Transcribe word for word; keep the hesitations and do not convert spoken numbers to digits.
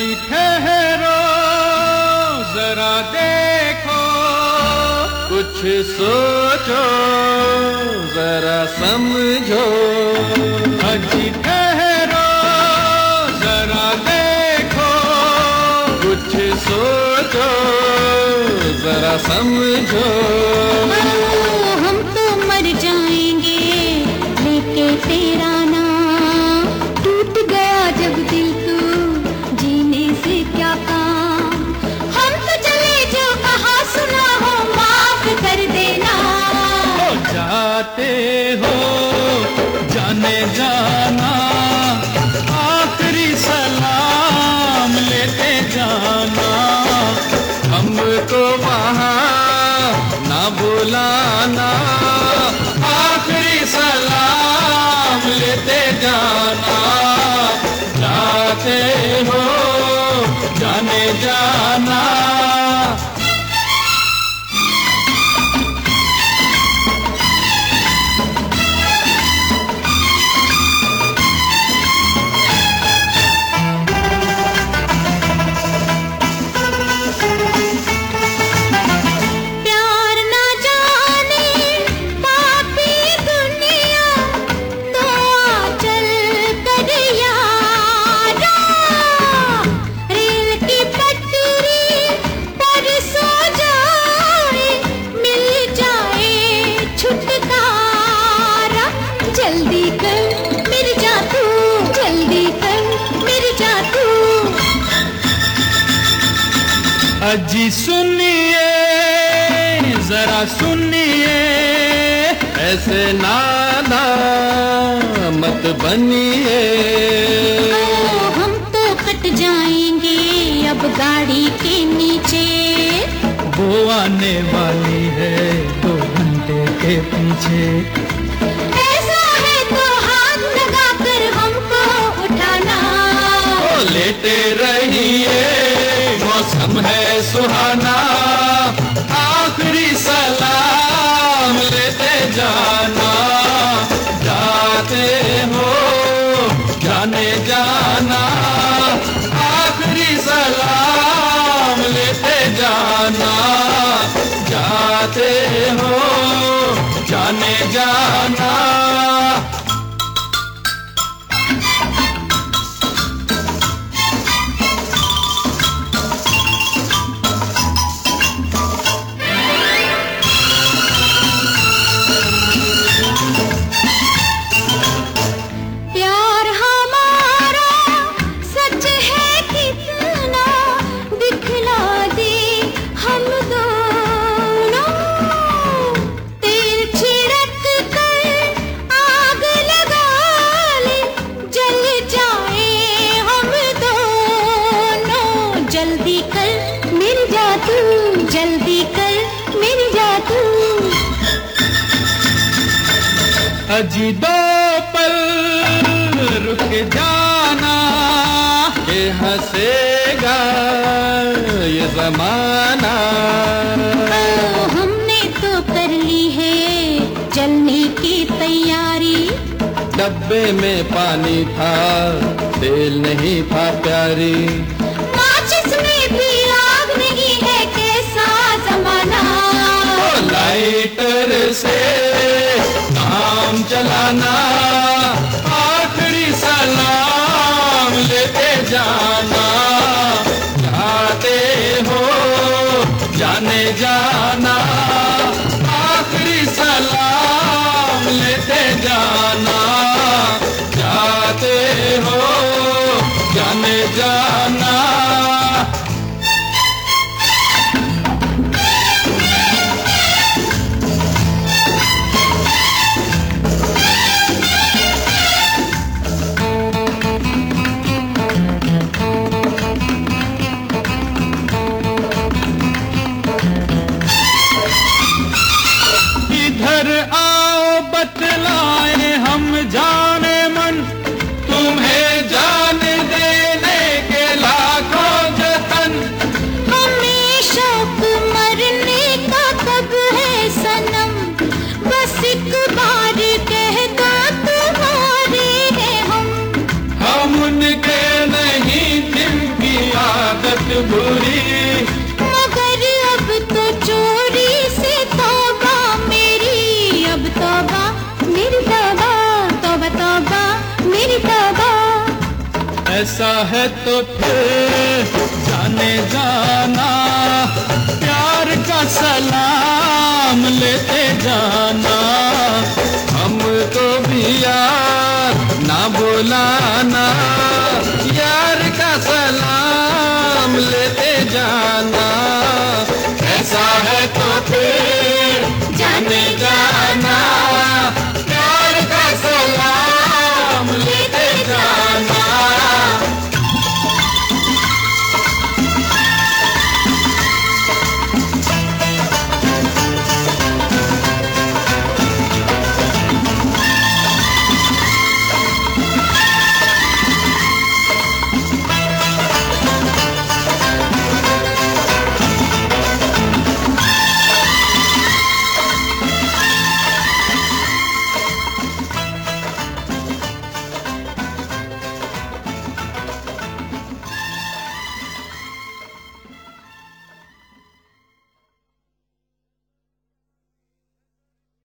अजी ठहरो जरा देखो, कुछ सोचो जरा समझो। अजी ठहरो जरा देखो, कुछ सोचो जरा समझो। हम तो मर जाएंगे लेके तेरा नाम, टूट गया जब दिल तू जीने से क्या काम। हम तो चले जो कहा सुना हो माफ कर देना। हो जाते हो जाने जाना, आखिरी सलाम लेते जाना। हमको वहाँ ना बुलाना, आखिरी सलाम लेते जाना। जाते हो जाने जाना। जल्दी कर मेरे जा तू, जल्दी कर मेरे जा तू। अजी सुनिए जरा सुनिए, ऐसे नादा मत बनिए। हम तो कट जाएंगे अब गाड़ी के नीचे, वो आने वाली है दो घंटे के पीछे। लेटे रहिए मौसम है सुहाना, आखिरी सलाम लेते जाना। जाते हो जाने जाना, आखिरी सलाम लेते जाना। जाते हो जाने जाना। जल्दी कर मेरी जा तू, जल्दी कर मेरी जा तू। अजी दो पल रुक जाना, ये हंसेगा ये जमाना। हमने तो कर ली है चलने की तैयारी। डब्बे में पानी था तेल नहीं था प्यारी, माचिस में भी आग नहीं है कैसा जमाना। लाइटर से काम चलाना, आखिरी सलाम लेते जाना। जाते हो जाने जाना, आखिरी सलाम लेते जाना। जाते हो जाने जाना। इधर आओ बतलाए हम ऐसा है तो फिर जाने जाना, प्यार का सलाम लेते जाना, हमको भी यार ना बुलाना, यार का सलाम लेते जाना। ऐसा है तो फिर जाने जाना,